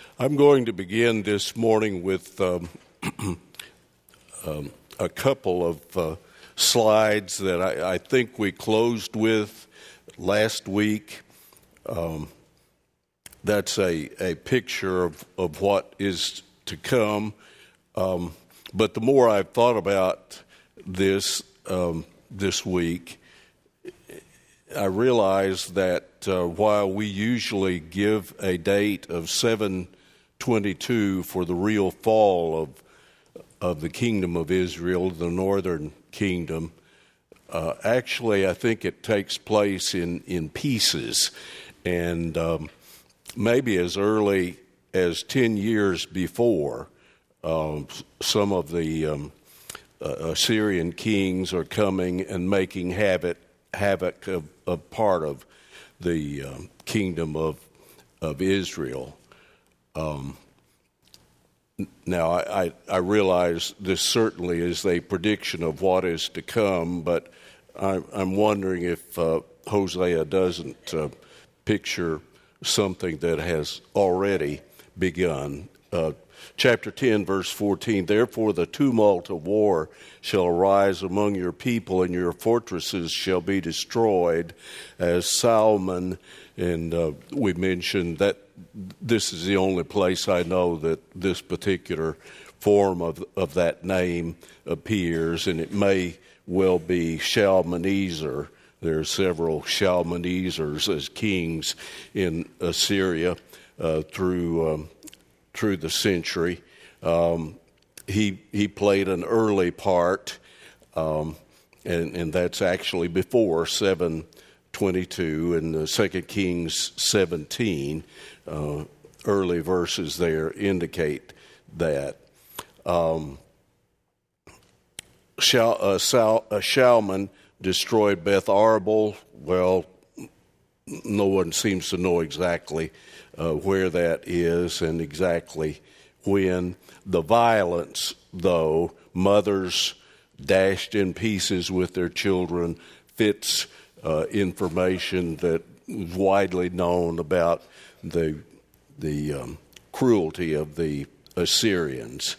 I'm going to begin this morning with a couple of slides that I think we closed with last week. That's a picture of what is to come. But the more I've thought about this this week, I realize that while we usually give a date of 7/22 for the real fall of the kingdom of Israel, the northern kingdom, actually I think it takes place in pieces, and maybe as early as 10 years before, some of the Assyrian kings are coming and making havoc of part of the kingdom of Israel. Now, I realize this certainly is a prediction of what is to come, but I'm wondering if Hosea doesn't picture something that has already begun. Chapter 10, verse 14, "Therefore the tumult of war shall arise among your people, and your fortresses shall be destroyed as Salmon." And we mentioned that this is the only place I know that this particular form of that name appears, and it may well be Shalmaneser. There are several Shalmanezers as kings in Assyria through the century. He played an early part, and that's actually before 7/22 in the 2 Kings 17. Early verses there indicate that. Shalman destroyed Beth Arbel. Well, no one seems to know exactly where that is and exactly when. The violence, though, mothers dashed in pieces with their children, fits information that is widely known about the cruelty of the Assyrians.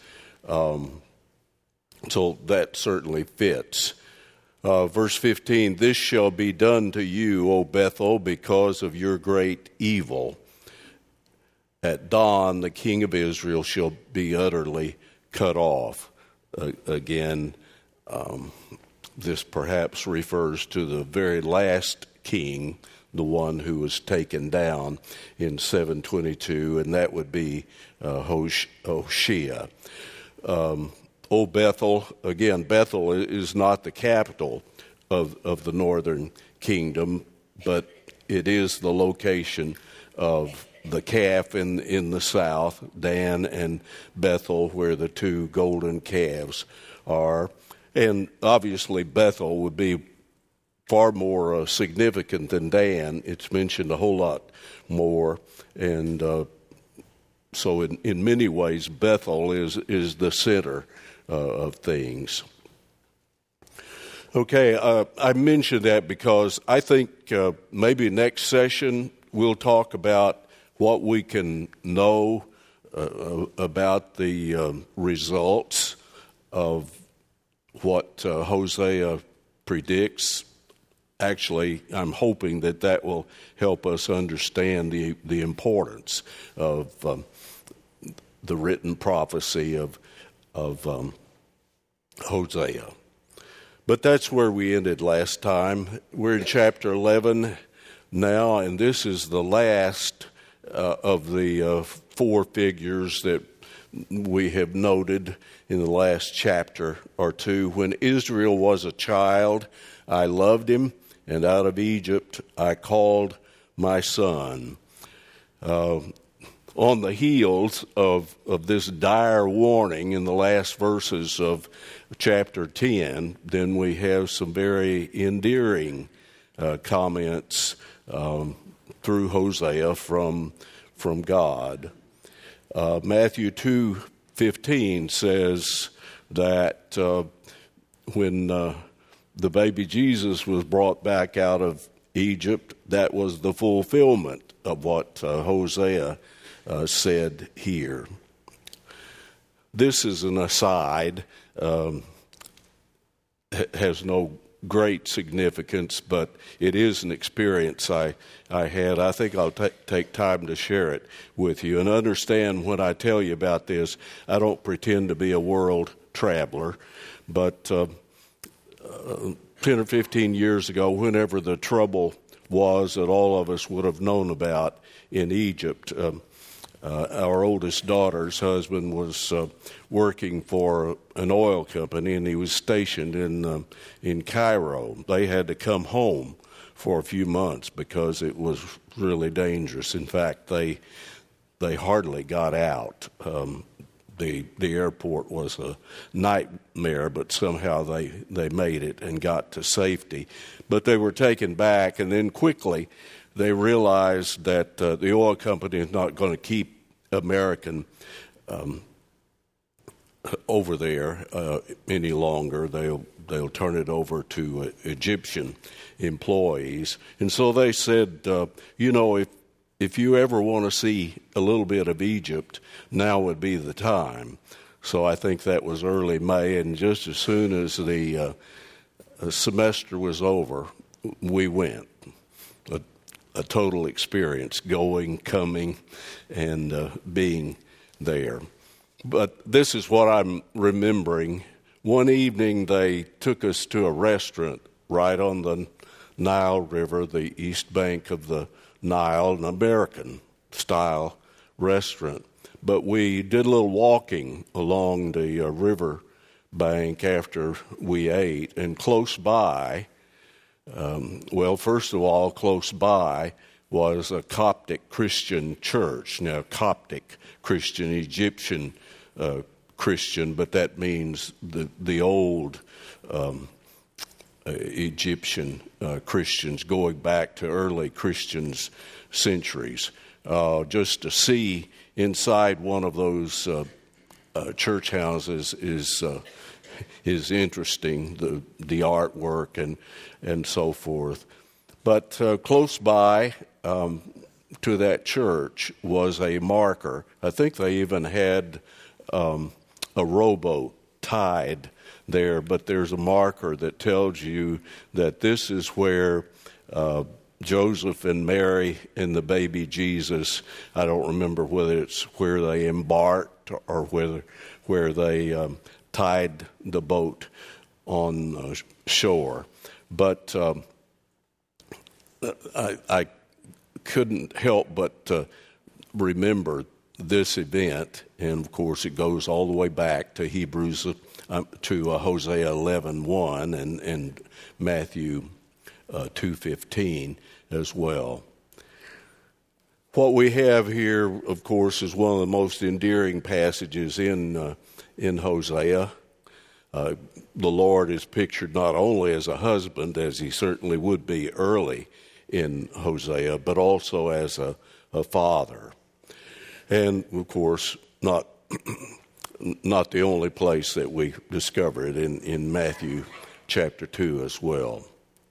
So that certainly fits. Verse 15, "This shall be done to you, O Bethel, because of your great evil. At dawn, the king of Israel shall be utterly cut off." Again, this perhaps refers to the very last king, the one who was taken down in 7/22, and that would be Hoshea. O Bethel, again, Bethel is not the capital of the northern kingdom, but it is the location of the calf in the south, Dan and Bethel, where the two golden calves are. And obviously Bethel would be far more significant than Dan. It's mentioned a whole lot more. And so in many ways, Bethel is the center of things. Okay, I mentioned that because I think maybe next session we'll talk about what we can know about the results of what Hosea predicts. Actually, I'm hoping that will help us understand the importance of the written prophecy of Hosea. But that's where we ended last time. We're in chapter 11 now, and this is the last of the four figures that we have noted in the last chapter or two. "When Israel was a child, I loved him, and out of Egypt I called my son." On the heels of this dire warning in the last verses of chapter 10, then we have some very endearing comments through Hosea from God. Matthew 2:15 says that when the baby Jesus was brought back out of Egypt, that was the fulfillment of what Hosea said here. This is an aside, has no great significance, but it is an experience I had. I think I'll take time to share it with you. And understand when I tell you about this, I don't pretend to be a world traveler, but 10 or 15 years ago, whenever the trouble was that all of us would have known about in Egypt, our oldest daughter's husband was working for an oil company, and he was stationed in Cairo. They had to come home for a few months because it was really dangerous. In fact, they hardly got out. The airport was a nightmare, but somehow they made it and got to safety. But they were taken back, and then quickly they realized that the oil company is not going to keep American over there any longer. They'll turn it over to Egyptian employees. And so they said, if you ever want to see a little bit of Egypt, now would be the time. So I think that was early May, and just as soon as the semester was over, we went. A total experience, going, coming, and being there. But this is what I'm remembering. One evening they took us to a restaurant right on the Nile River, the east bank of the Nile, an American-style restaurant. But we did a little walking along the river bank after we ate, and close by, first of all, close by was a Coptic Christian church. Now, Coptic Christian, Egyptian Christian, but that means the old Egyptian Christians going back to early Christians centuries. Just to see inside one of those church houses is interesting, the artwork and so forth. But close by to that church was a marker. I think they even had a rowboat tied there, but there's a marker that tells you that this is where Joseph and Mary and the baby Jesus, I don't remember whether it's where they embarked or where they tied the boat on shore. But I couldn't help but remember this event, and of course it goes all the way back to to Hosea 11:1 and Matthew 2:15 as well. What we have here, of course, is one of the most endearing passages in Hosea. The Lord is pictured not only as a husband, as he certainly would be early in Hosea, but also as a father. And, of course, not the only place that we discover it in Matthew chapter 2 as well.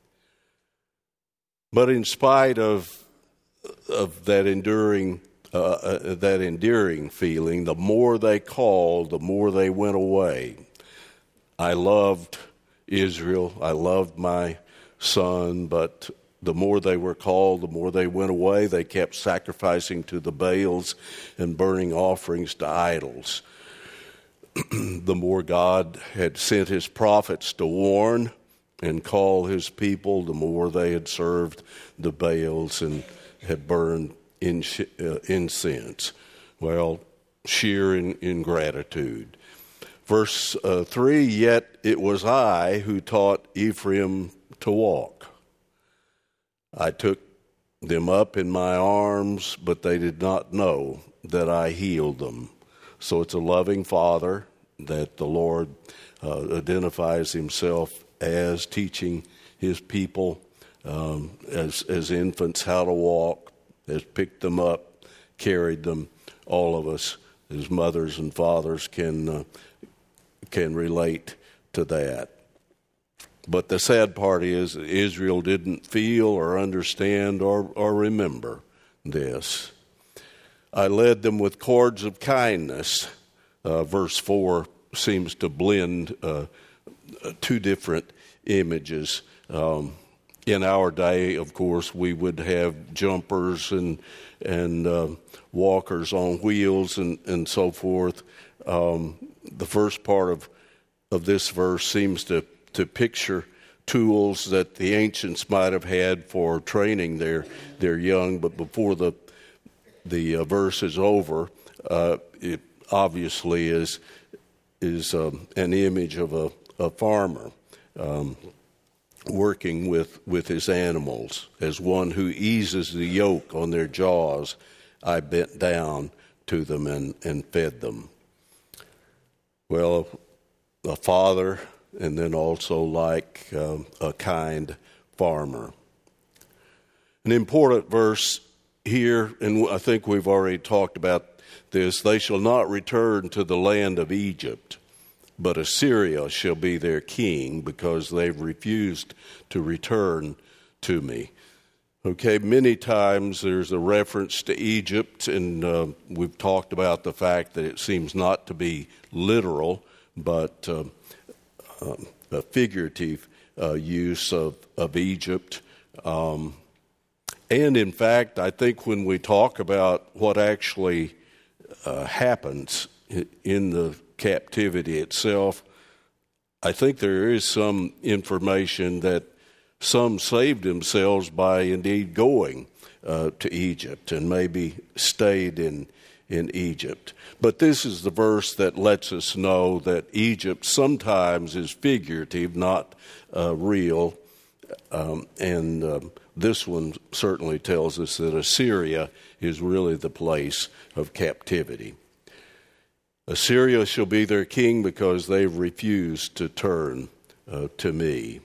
But in spite of that enduring feeling, the more they called, the more they went away. I loved Israel. I loved my son, but the more they were called, the more they went away. They kept sacrificing to the Baals and burning offerings to idols. The more God had sent his prophets to warn and call his people, the more they had served the Baals and had burned incense. Well, sheer ingratitude. Verse 3, yet it was I who taught Ephraim to walk. I took them up in my arms, but they did not know that I healed them. So it's a loving father that the Lord identifies himself as, teaching his people as infants how to walk, has picked them up, carried them. All of us as mothers and fathers can relate to that. But the sad part is Israel didn't feel or understand or remember this. I led them with cords of kindness. Verse 4 seems to blend two different images. In our day, of course, we would have jumpers and walkers on wheels and so forth. The first part of this verse seems to picture tools that the ancients might have had for training their young, but before the verse is over, it obviously is an image of a farmer working with his animals. As one who eases the yoke on their jaws, I bent down to them and fed them. Well, a father, and then also like a kind farmer. An important verse here, and I think we've already talked about this, they shall not return to the land of Egypt, but Assyria shall be their king because they've refused to return to me. Okay, many times there's a reference to Egypt, and we've talked about the fact that it seems not to be literal, but a figurative use of Egypt. And in fact, I think when we talk about what actually happens in the captivity itself, I think there is some information that some saved themselves by indeed going to Egypt and maybe stayed in Egypt. But this is the verse that lets us know that Egypt sometimes is figurative, not real. And this one certainly tells us that Assyria is really the place of captivity. Assyria shall be their king because they've refused to turn to me.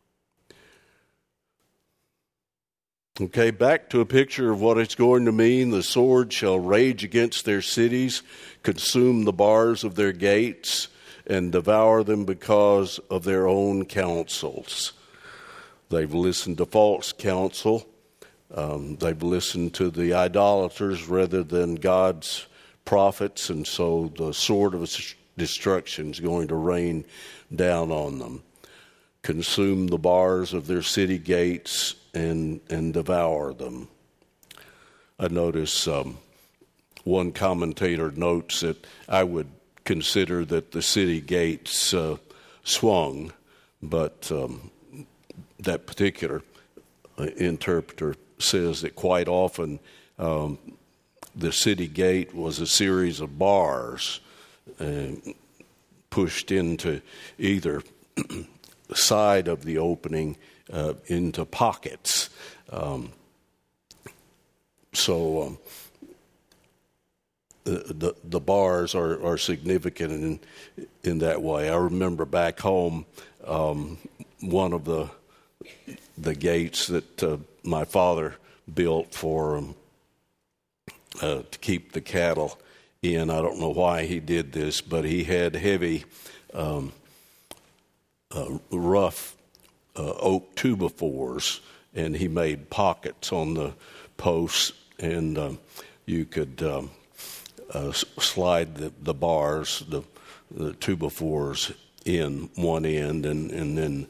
Okay, back to a picture of what it's going to mean. The sword shall rage against their cities, consume the bars of their gates, and devour them because of their own counsels. They've listened to false counsel. They've listened to the idolaters rather than God's prophets, and so the sword of destruction is going to rain down on them. Consume the bars of their city gates and devour them. I notice one commentator notes that I would consider that the city gates swung, but that particular interpreter says that quite often the city gate was a series of bars pushed into either side of the opening into pockets. So the bars are significant in that way. I remember back home, one of the gates that my father built for to keep the cattle in. I don't know why he did this, but he had heavy, rough oak 2x4s, and he made pockets on the posts, and you could slide the bars, the 2x4s in one end, and then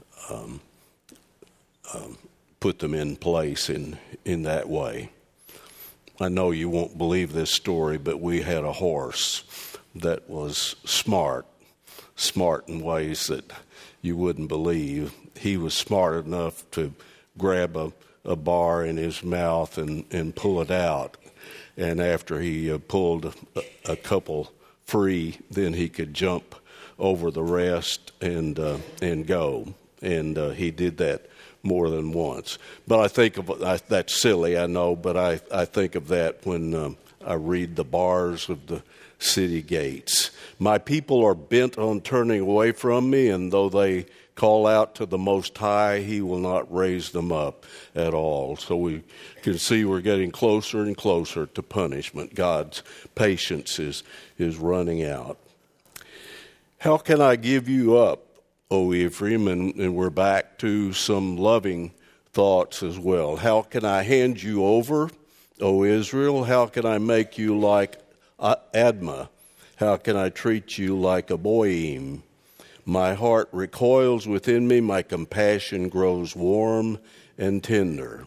put them in place in that way. I know you won't believe this story, but we had a horse that was smart in ways that you wouldn't believe. He was smart enough to grab a bar in his mouth and pull it out. And after he pulled a couple free, then he could jump over the rest and go. And he did that more than once. But I think of that's silly, I know, but I think of that when I read the bars of the city gates. My people are bent on turning away from me, and though they call out to the Most High, He will not raise them up at all. So we can see we're getting closer and closer to punishment. God's patience is running out. How can I give you up, O Ephraim? And we're back to some loving thoughts as well. How can I hand you over, O Israel? How can I make you like Admah? How can I treat you like a Boim? My heart recoils within me, my compassion grows warm and tender.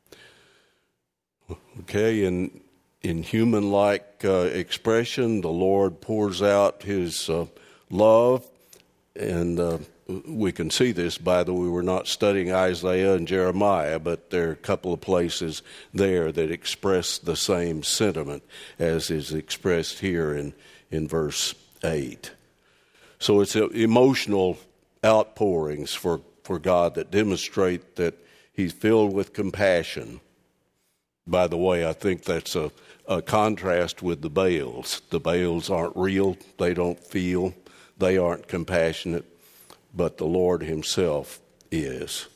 Okay, in human-like expression, the Lord pours out his love, and we can see this, by the way, we're not studying Isaiah and Jeremiah, but there are a couple of places there that express the same sentiment as is expressed here in verse 8. So it's emotional outpourings for God that demonstrate that he's filled with compassion. By the way, I think that's a contrast with the Baals. The Baals aren't real, they don't feel, they aren't compassionate, but the Lord himself is.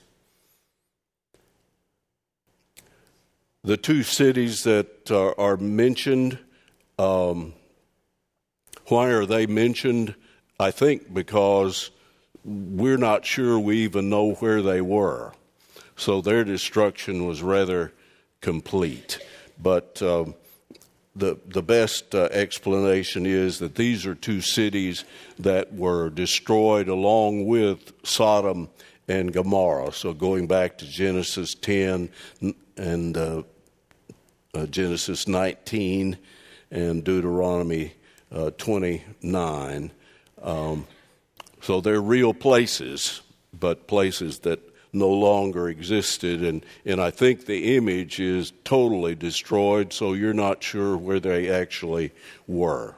The two cities that are mentioned, why are they mentioned? I think because we're not sure we even know where they were. So their destruction was rather complete. But the best explanation is that these are two cities that were destroyed along with Sodom and Gomorrah. So going back to Genesis 10 and Genesis 19 and Deuteronomy 29. So they're real places, but places that no longer existed. And I think the image is totally destroyed, so you're not sure where they actually were.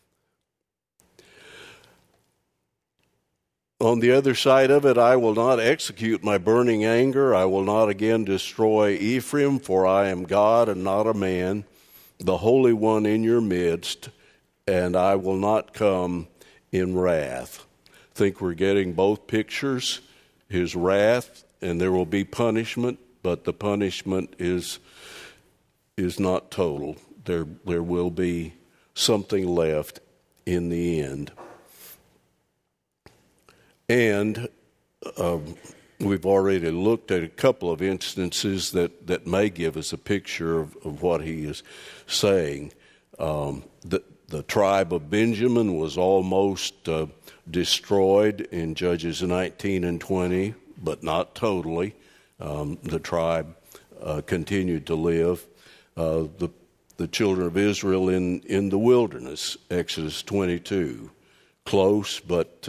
On the other side of it, I will not execute my burning anger. I will not again destroy Ephraim, for I am God and not a man, the Holy One in your midst, and I will not come in wrath. I think we're getting both pictures, his wrath, and there will be punishment, but the punishment is not total. There will be something left in the end. And we've already looked at a couple of instances that may give us a picture of what he is saying. The tribe of Benjamin was almost destroyed in Judges 19 and 20, but not totally. The tribe continued to live. The children of Israel in the wilderness, Exodus 22, close, but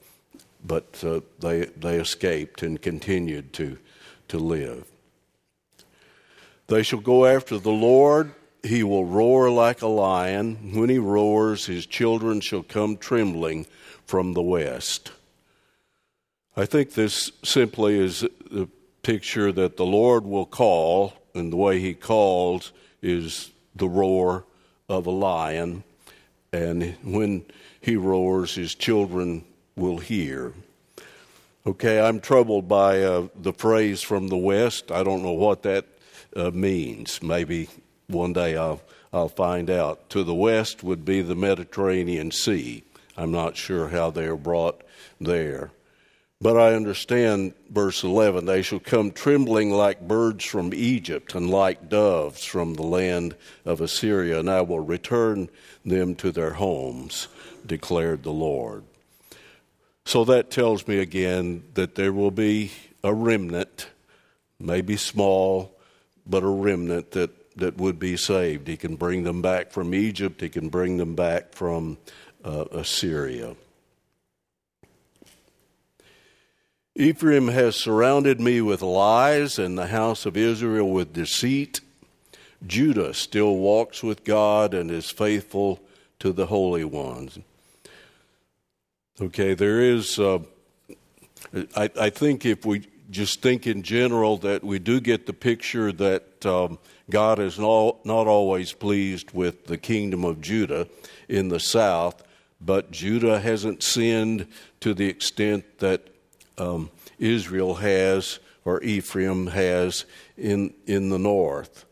they escaped and continued to live. They shall go after the Lord. He will roar like a lion. When he roars, his children shall come trembling from the west. I think this simply is a picture that the Lord will call, and the way he calls is the roar of a lion. And when he roars, his children will hear. Okay, I'm troubled by the phrase from the west. I don't know what that means. Maybe one day I'll find out. To the west would be the Mediterranean Sea. I'm not sure how they are brought there. But I understand verse 11, they shall come trembling like birds from Egypt and like doves from the land of Assyria, and I will return them to their homes, declared the Lord. So that tells me again that there will be a remnant, maybe small, but a remnant that would be saved. He can bring them back from Egypt. He can bring them back from Assyria. Ephraim has surrounded me with lies, and the house of Israel with deceit. Judah still walks with God and is faithful to the Holy Ones. Okay, there is, I think if we just think in general that we do get the picture that God is not always pleased with the kingdom of Judah in the south, but Judah hasn't sinned to the extent that Israel has, or Ephraim has, in the north.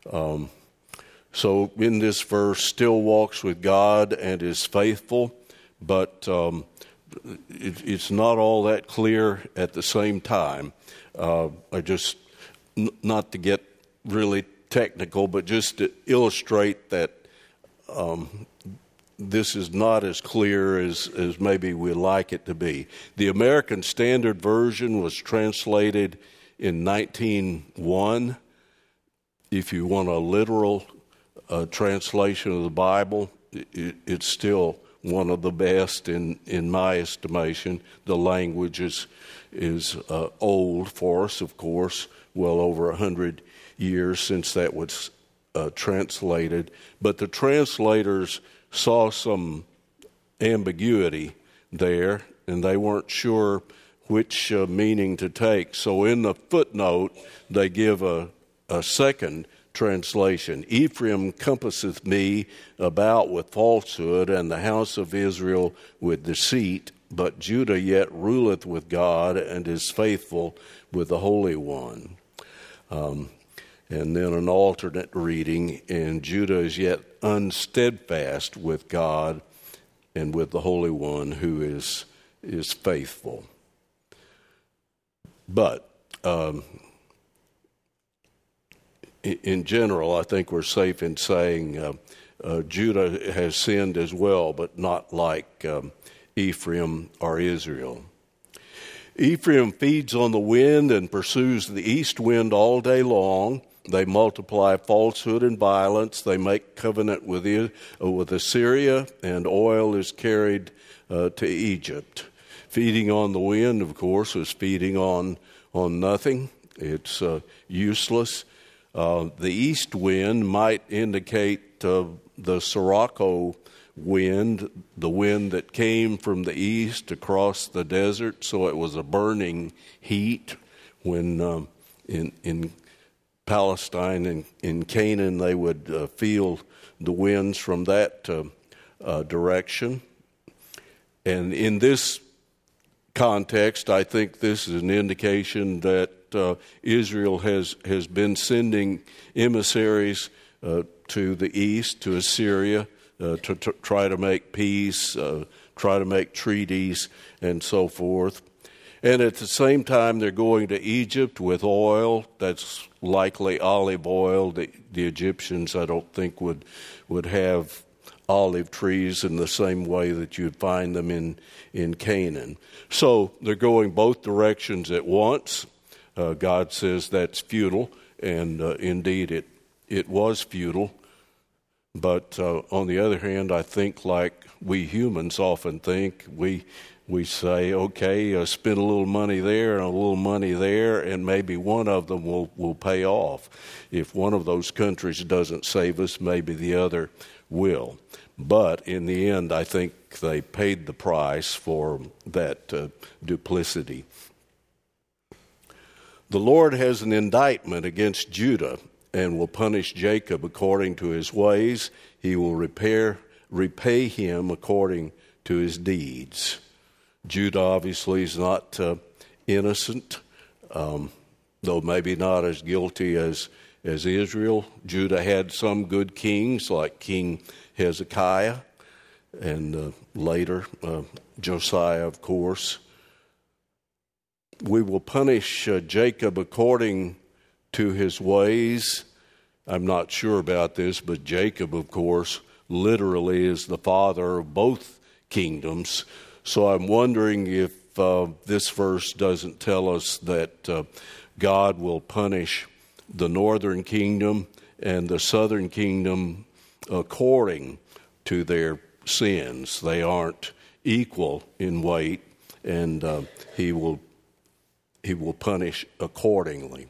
So in this verse, still walks with God and is faithful, but it's not all that clear at the same time. I just, not to get really technical, but just to illustrate that this is not as clear as maybe we'd like it to be. The American Standard Version was translated in 1901. If you want a literal translation of the Bible, it's still one of the best in my estimation. The language is old for us, of course, well over 100 years since that was translated. But the translators saw some ambiguity there, and they weren't sure which meaning to take. So in the footnote, they give a second translation. Ephraim compasseth me about with falsehood, and the house of Israel with deceit, but Judah yet ruleth with God, and is faithful with the Holy One. And then an alternate reading, and Judah is yet unsteadfast with God and with the Holy One who is faithful. But in general, I think we're safe in saying Judah has sinned as well, but not like Ephraim or Israel. Ephraim feeds on the wind and pursues the east wind all day long. They multiply falsehood and violence. They make covenant with Assyria, and oil is carried to Egypt. Feeding on the wind, of course, is feeding on nothing. It's useless. The east wind might indicate the Sirocco wind, the wind that came from the east across the desert. So it was a burning heat when in Palestine and in Canaan they would feel the winds from that direction. And in this context, I think this is an indication that Israel has been sending emissaries to the east, to Assyria, to try to make peace, try to make treaties, and so forth. And at the same time, they're going to Egypt with oil. That's likely olive oil. The Egyptians, I don't think, would have olive trees in the same way that you'd find them in Canaan. So they're going both directions at once. God says that's futile, and indeed it was futile. But on the other hand, I think like we humans often think, we say, okay, spend a little money there and a little money there, and maybe one of them will pay off. If one of those countries doesn't save us, maybe the other will. But in the end, I think they paid the price for that duplicity. The Lord has an indictment against Judah and will punish Jacob according to his ways. He will repay him according to his deeds. Judah obviously is not innocent, though maybe not as guilty as Israel. Judah had some good kings like King Hezekiah and later Josiah, of course. We will punish Jacob according to his ways. I'm not sure about this, but Jacob, of course, literally is the father of both kingdoms. So I'm wondering if this verse doesn't tell us that God will punish the northern kingdom and the southern kingdom according to their sins. They aren't equal in weight, and he will punish accordingly.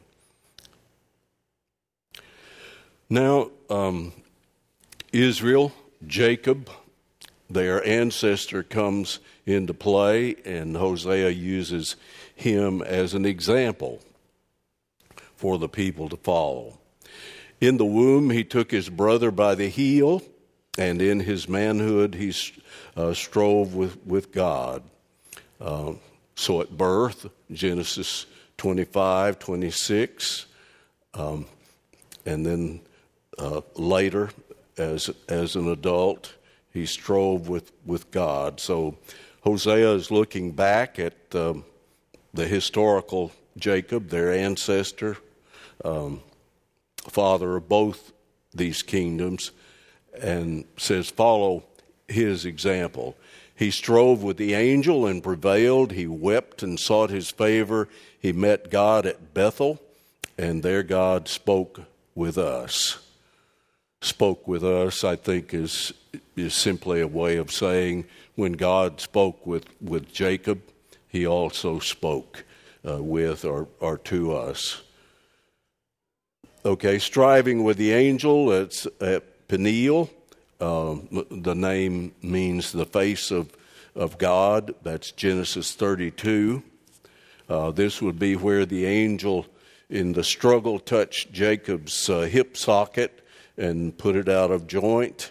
Now, Israel, Jacob, their ancestor, comes into play, and Hosea uses him as an example for the people to follow. In the womb, he took his brother by the heel, and in his manhood, he strove with God. So at birth, Genesis 25, 26, and then later, as an adult, he strove with God. So Hosea is looking back at the historical Jacob, their ancestor, father of both these kingdoms, and says, follow his example. He strove with the angel and prevailed. He wept and sought his favor. He met God at Bethel, and there God spoke with us. Spoke with us, I think, is simply a way of saying when God spoke with Jacob, he also spoke with or to us. Okay, striving with the angel, it's at Peniel. The name means the face of God. That's Genesis 32. This would be where the angel in the struggle touched Jacob's hip socket and put it out of joint.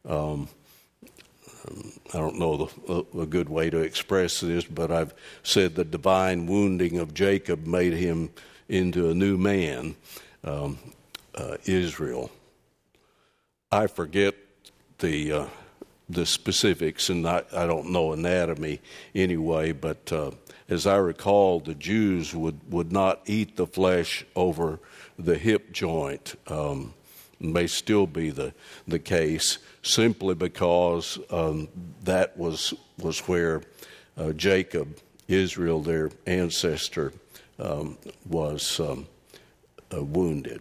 I don't know a good way to express this, but I've said the divine wounding of Jacob made him into a new man, Israel. I forget the specifics, and I don't know anatomy anyway, but as I recall, the Jews would not eat the flesh over the hip joint. May still be the case, simply because that was where Jacob, Israel, their ancestor, was wounded.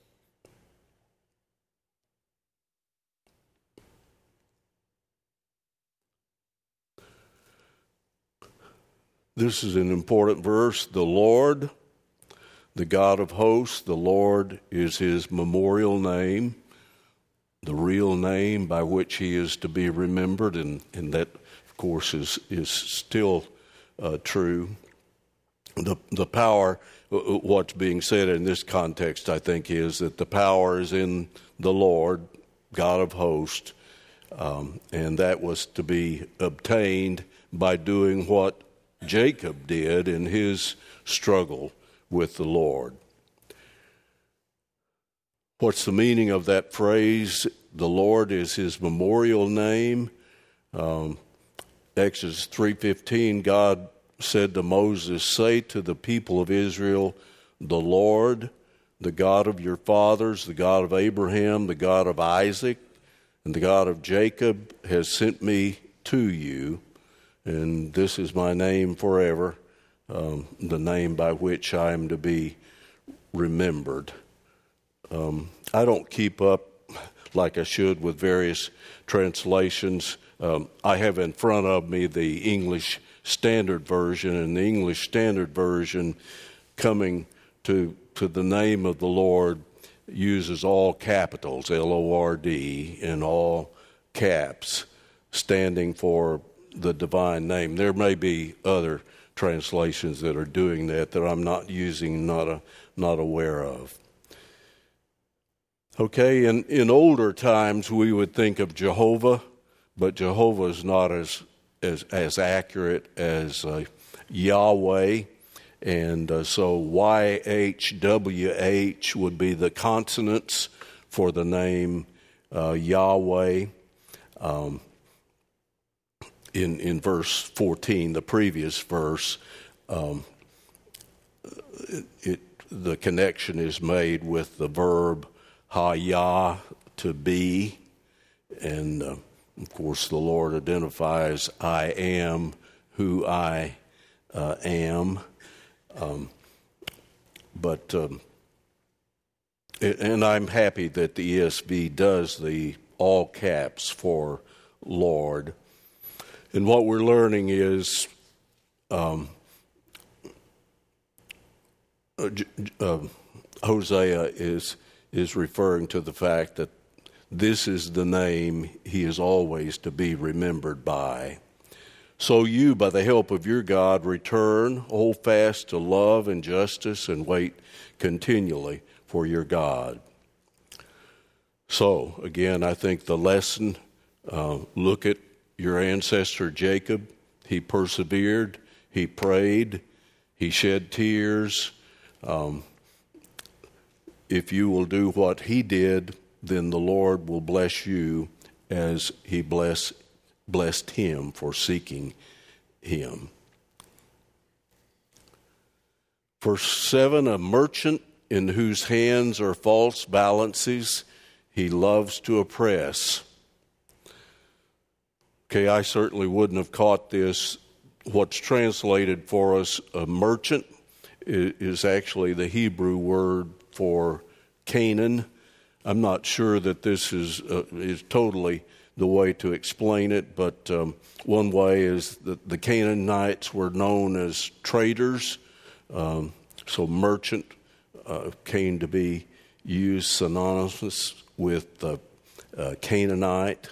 This is an important verse. The Lord, the God of hosts, the Lord is his memorial name, the real name by which he is to be remembered, and that, of course, is still true. The power, what's being said in this context, I think, is that the power is in the Lord, God of hosts, and that was to be obtained by doing what Jacob did in his struggle with the Lord. What's the meaning of that phrase? The Lord is his memorial name. Exodus 3:15, God said to Moses, say to the people of Israel, the Lord, the God of your fathers, the God of Abraham, the God of Isaac, and the God of Jacob has sent me to you, and this is my name forever, the name by which I am to be remembered. I don't keep up like I should with various translations. I have in front of me the English Standard Version, and the English Standard Version, coming to the name of the Lord, uses all capitals, L-O-R-D, in all caps, standing for the divine name. There may be other translations that are doing that I'm not using, not aware of. Okay, in older times we would think of Jehovah, but Jehovah is not as accurate as Yahweh, and so YHWH would be the consonants for the name Yahweh. In verse 14, the previous verse, the connection is made with the verb hayah, to be, and of course the Lord identifies, I am who I am. And I'm happy that the ESV does the all caps for Lord. And what we're learning is Hosea is referring to the fact that this is the name he is always to be remembered by. So you, by the help of your God, return, hold fast to love and justice, and wait continually for your God. So, again, I think the lesson, look at your ancestor Jacob. He persevered, he prayed, he shed tears. If you will do what he did, then the Lord will bless you as he blessed him for seeking him. Verse 7, a merchant in whose hands are false balances, he loves to oppress. Okay, I certainly wouldn't have caught this. What's translated for us a merchant is actually the Hebrew word for Canaan. I'm not sure that this is totally the way to explain it, but one way is that the Canaanites were known as traders, so merchant came to be used synonymous with Canaanite.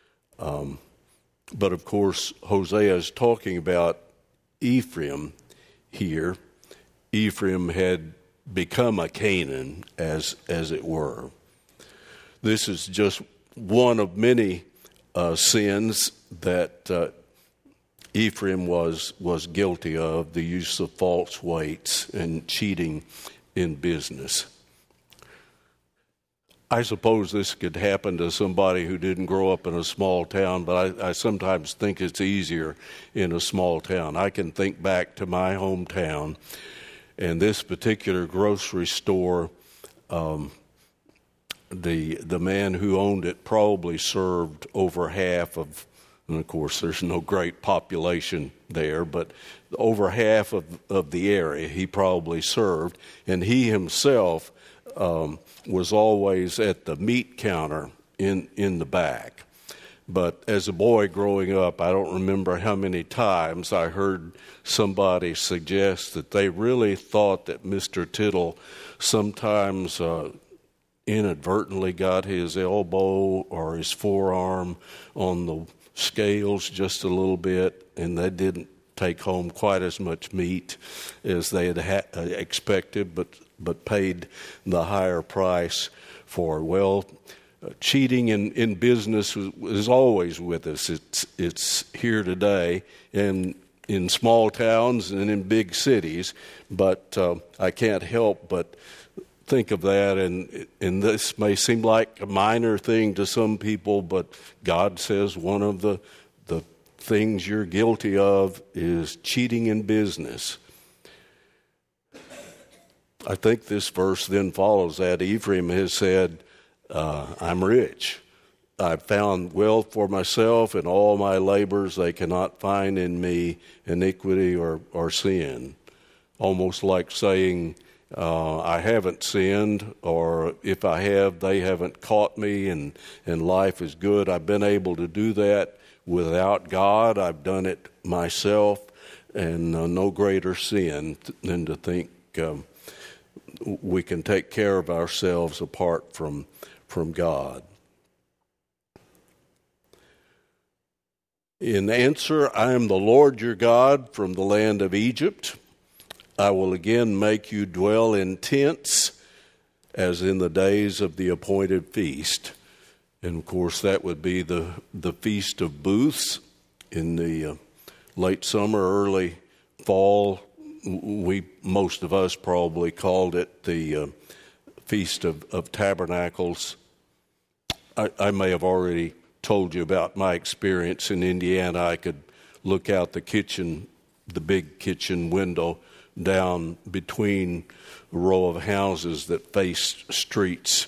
But of course, Hosea is talking about Ephraim here. Ephraim had become a Canaan, as it were. This is just one of many sins that Ephraim was guilty of, the use of false weights and cheating in business. I suppose this could happen to somebody who didn't grow up in a small town, but I sometimes think it's easier in a small town. I can think back to my hometown, and this particular grocery store, the man who owned it probably served over half of, and of course there's no great population there, but over half of the area he probably served, and he himself was always at the meat counter in the back. But as a boy growing up, I don't remember how many times I heard somebody suggest that they really thought that Mr. Tittle sometimes inadvertently got his elbow or his forearm on the scales just a little bit, and they didn't take home quite as much meat as they had expected, but paid the higher price for. Well, cheating in business is always with us. It's here today, and in small towns and in big cities. But I can't help but think of that, and this may seem like a minor thing to some people, but God says one of the things you're guilty of is cheating in business. I think this verse then follows that. Ephraim has said, I'm rich. I've found wealth for myself, and all my labors, they cannot find in me iniquity or sin. Almost like saying, I haven't sinned, or if I have, they haven't caught me, and life is good. I've been able to do that without God. I've done it myself, and no greater sin than to think we can take care of ourselves apart from God. In answer, I am the Lord your God from the land of Egypt. I will again make you dwell in tents as in the days of the appointed feast. And of course that would be the Feast of Booths in the late summer, early fall. Most of us probably called it the Feast of Tabernacles. I may have already told you about my experience in Indiana. I could look out the big kitchen window down between a row of houses that faced streets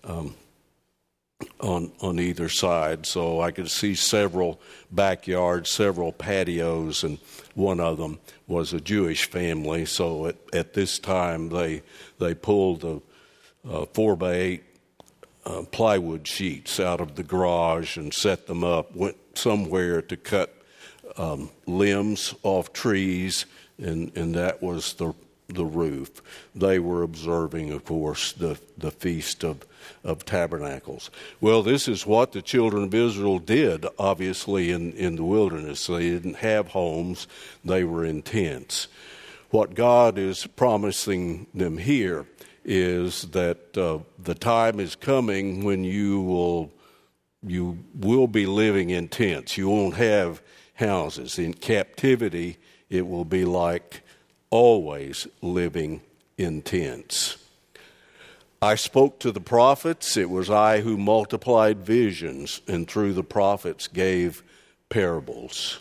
on either side. So I could see several backyards, several patios, and one of them was a Jewish family. So at this time they pulled the 4x8 plywood sheets out of the garage and set them up, went somewhere to cut limbs off trees, and that was the roof. They were observing, of course, the Feast of Tabernacles. Well, this is what the children of Israel did, obviously, in the wilderness. They didn't have homes. They were in tents. What God is promising them here is that the time is coming when you will be living in tents. You won't have houses. In captivity, it will be like always living in tents. I spoke to the prophets. It was I who multiplied visions, and through the prophets gave parables.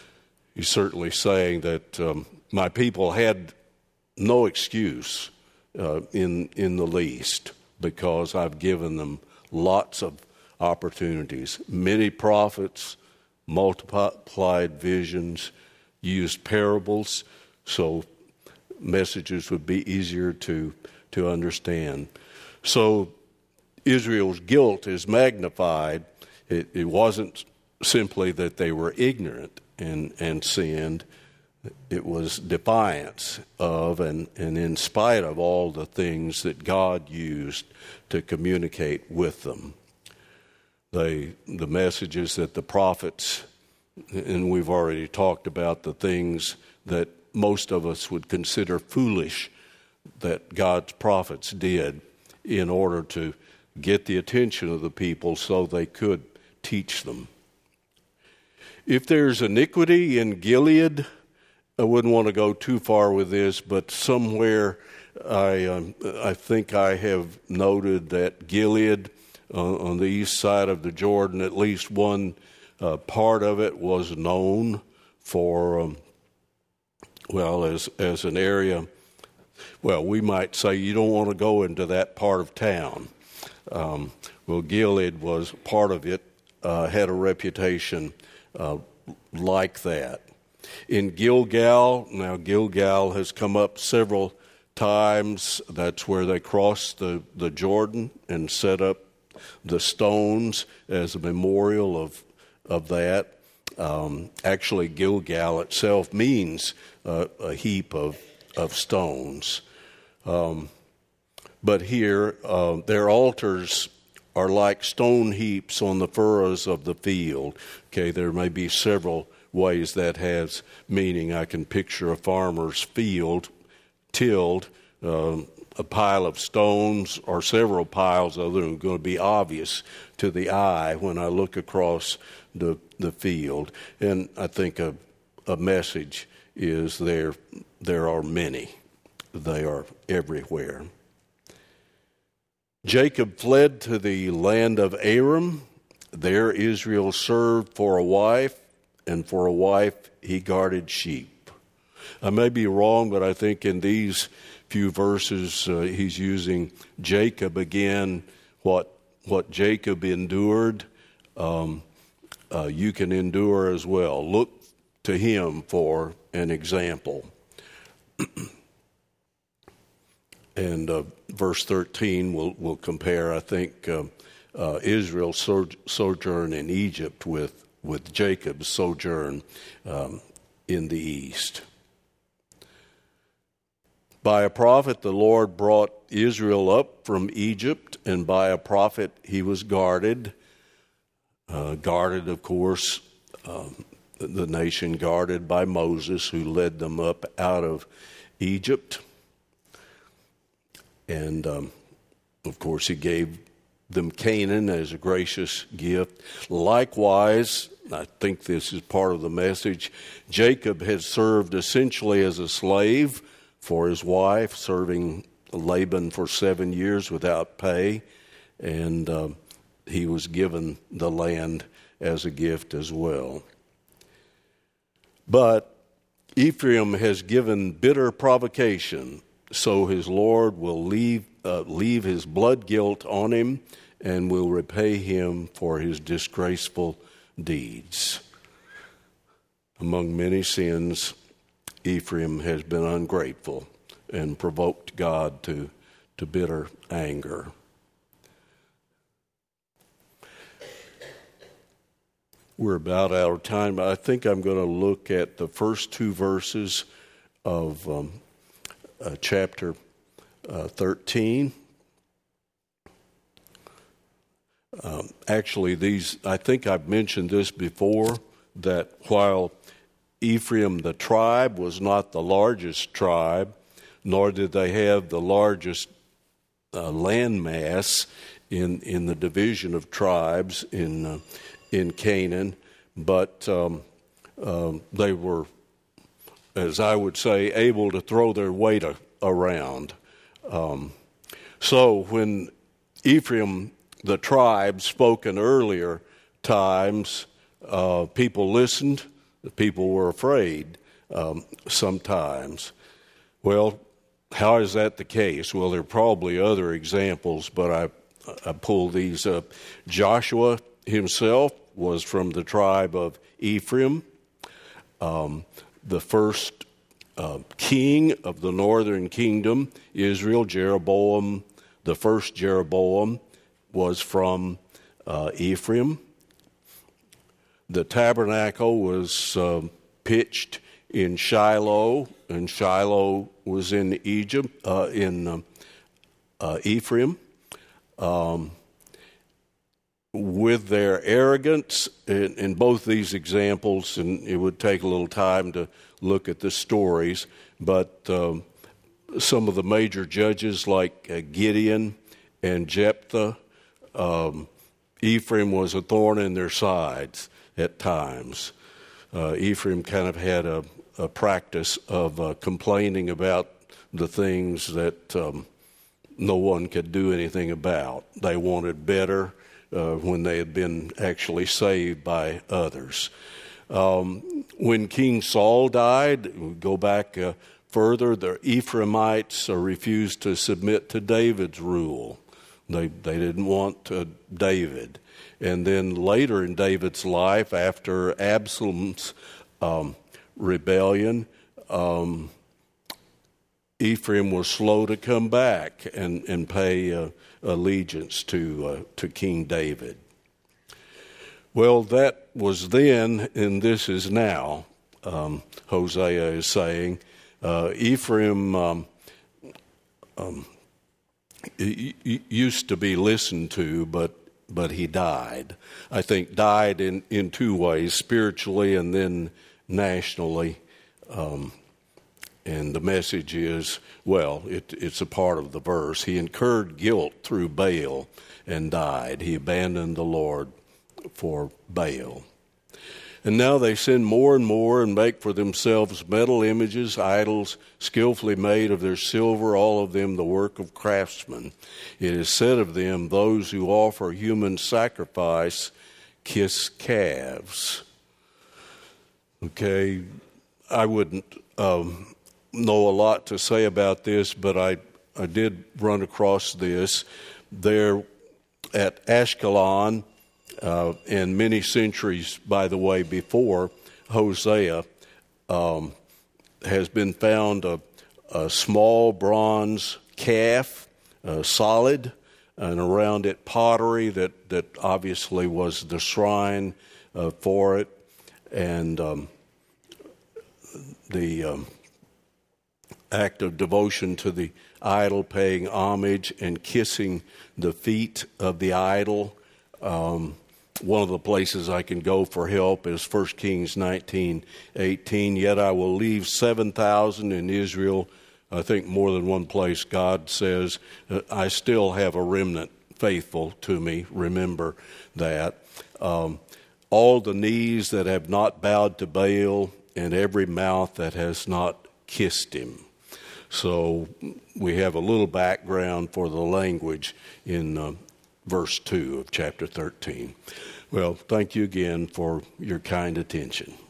He's certainly saying that my people had no excuse in the least, because I've given them lots of opportunities. Many prophets multiplied visions, used parables, so messages would be easier to understand. So Israel's guilt is magnified. It wasn't simply that they were ignorant and sinned. It was defiance of and in spite of all the things that God used to communicate with them. The messages that the prophets, and we've already talked about the things that most of us would consider foolish that God's prophets did in order to get the attention of the people so they could teach them. If there's iniquity in Gilead, I wouldn't want to go too far with this, but somewhere I think I have noted that Gilead, on the east side of the Jordan, at least one part of it was known for, as an area. Well, we might say you don't want to go into that part of town. Gilead was part of it, had a reputation like that. In Gilgal, now Gilgal has come up several times. That's where they crossed the Jordan and set up the stones as a memorial of that. Actually, Gilgal itself means a heap of stones. But here, their altars are like stone heaps on the furrows of the field. Okay, there may be several ways that has meaning. I can picture a farmer's field tilled, a pile of stones or several piles of them are going to be obvious to the eye when I look across the field. And I think a message is there are many. They are everywhere. Jacob fled to the land of Aram. There Israel served for a wife, and for a wife he guarded sheep. I may be wrong, but I think in these few verses he's using Jacob again. What Jacob endured, you can endure as well. Look to him for an example. And verse 13 will compare, I think, Israel's sojourn in Egypt with Jacob's sojourn in the east. By a prophet, the Lord brought Israel up from Egypt, and by a prophet he was guarded. Guarded, of course, the nation guarded by Moses, who led them up out of Egypt. And, of course, he gave them Canaan as a gracious gift. Likewise, I think this is part of the message, Jacob had served essentially as a slave for his wife, serving Laban for 7 years without pay, and he was given the land as a gift as well. But Ephraim has given bitter provocation, so his Lord will leave his blood guilt on him and will repay him for his disgraceful deeds. Among many sins, Ephraim has been ungrateful and provoked God to bitter anger. We're about out of time, but I think I'm going to look at the first two verses of chapter 13. Actually, I think I've mentioned this before, that while Ephraim, the tribe, was not the largest tribe, nor did they have the largest land mass in the division of tribes in Canaan, but they were, as I would say, able to throw their weight around. So when Ephraim, the tribe, spoke in earlier times, people listened. The people were afraid sometimes. Well, how is that the case? Well, there are probably other examples, but I pulled these up. Joshua himself was from the tribe of Ephraim. The first king of the northern kingdom, Israel, Jeroboam, the first Jeroboam, was from Ephraim. The tabernacle was pitched in Shiloh, and Shiloh was in Egypt, in Ephraim. With their arrogance in both these examples, and it would take a little time to look at the stories, but some of the major judges like Gideon and Jephthah, Ephraim was a thorn in their sides at times. Ephraim kind of had a practice of complaining about the things that no one could do anything about. They wanted better when they had been actually saved by others. When King Saul died, we go back further, the Ephraimites refused to submit to David's rule. They didn't want David. And then later in David's life, after Absalom's rebellion, Ephraim was slow to come back and pay allegiance to King David. Well, that was then, and this is now, Hosea is saying. Ephraim used to be listened to, but he died. I think died in two ways, spiritually and then nationally. And the message is, well, it's a part of the verse. He incurred guilt through Baal and died. He abandoned the Lord for Baal. And now they sin more and more and make for themselves metal images, idols, skillfully made of their silver, all of them the work of craftsmen. It is said of them, those who offer human sacrifice kiss calves. Okay, I wouldn't know a lot to say about this, but I did run across this. There at Ashkelon, and many centuries, by the way, before Hosea, has been found a small bronze calf, solid, and around it pottery that obviously was the shrine for it. And the act of devotion to the idol, paying homage and kissing the feet of the idol. One of the places I can go for help is 1 Kings 19:18. Yet I will leave 7,000 in Israel. I think more than one place God says, I still have a remnant faithful to me. Remember that. All the knees that have not bowed to Baal, and every mouth that has not kissed him. So we have a little background for the language in verse 2 of chapter 13. Well, thank you again for your kind attention.